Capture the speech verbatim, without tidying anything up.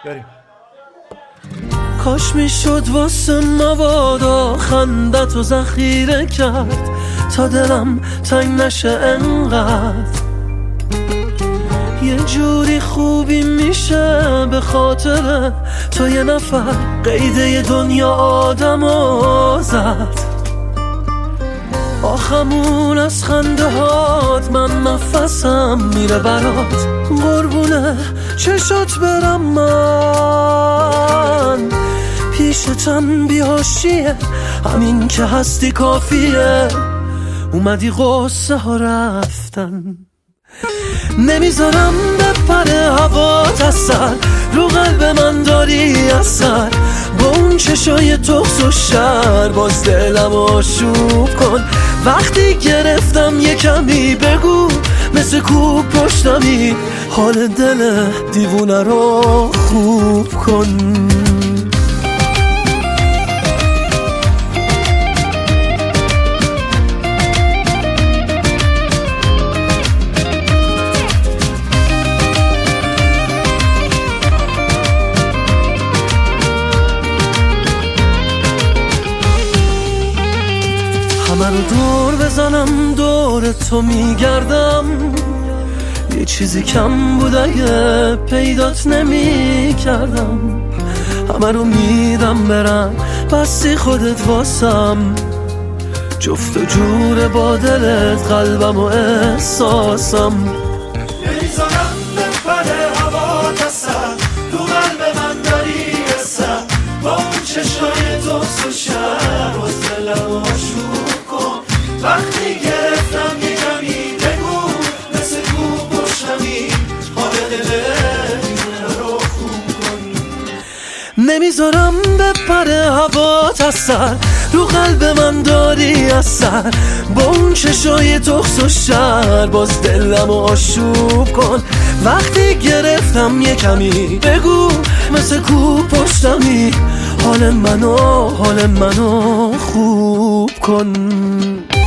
بریم. کاش میشد واسه مبادا خندت و ذخیره کرد تا دلم تنگ نشه انقدر. یه جوری خوبی میشه به خاطر تو یه نفر قیده دنیا آدمو زد. آخمون از خنده هات من نفسم میره برات، قربونه چشات برم من. پیشتم بیهاشیه همین که هستی کافیه، اومدی قصه ها رفتن. نمیذارم بپره هوات از سر، رو قلب من داری اثر. با اون چشای تخس و شر باز دلم آشوب کن. وقتی گرفتم یه کمی بگو مثل کوب پشتمی، حال دل دیوونه رو خوب کن. همه رو دور بزنم دور تو میگردم، یه چیزی کم بود اگه پیدات نمی کردم. همه رو میدم برم بستی خودت واسم، جفت و جور با دلت قلبم و احساسم. نمیذارم بپره هوات از سر، تو قلب من داری اثر. با اون چشای تخس و شر باز دلم آشوب کن. وقتی گرفتم یه کمی بگو مثل کوب پشتمی، حال دل رو خوب کن. نمیذارم بپره هوات از سر، رو قلب من داری اثر. با اون چشای تخس و شر باز دلم آشوب کن. وقتی گرفتم یه کمی بگو مثل کوب پشتمی، حال منو حال منو خوب کن.